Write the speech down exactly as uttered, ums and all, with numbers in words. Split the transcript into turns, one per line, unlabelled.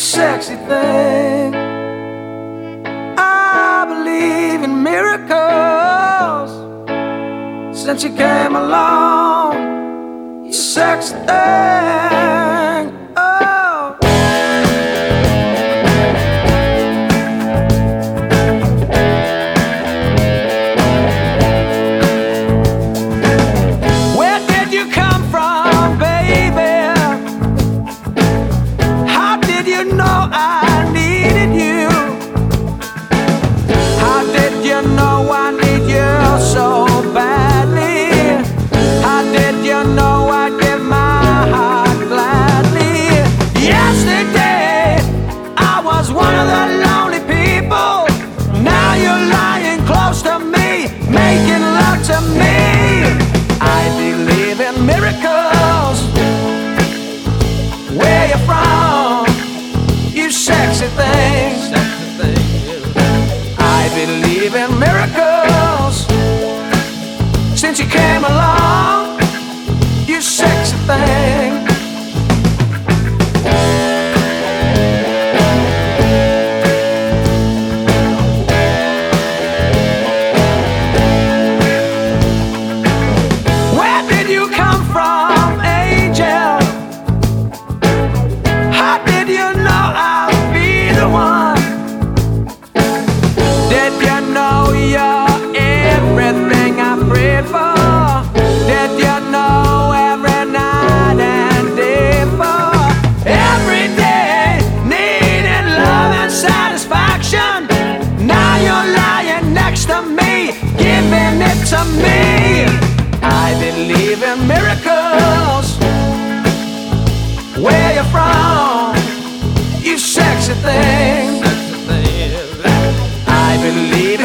sexy thing. I believe in miracles since you came along, you sexy thing. Oh, where did you come from, baby? How did you know I needed you? How did you know I need you so badly? How did you know I'd give my heart gladly? Yesterday I was one of the lonely people. Now you're lying close to me, making love to me. I believe in miracles. Where you from, you sexy thing? I believe in miracles since you came along, you sexy thing. Where did you come from, angel? How did you know I'll be the one? Did you know you're everything I prayed for? Did you know every night and day for? Every day needing love and satisfaction. Now you're lying next to me, giving it to me. I believe in miracles. Where you from, you sexy thing? I believe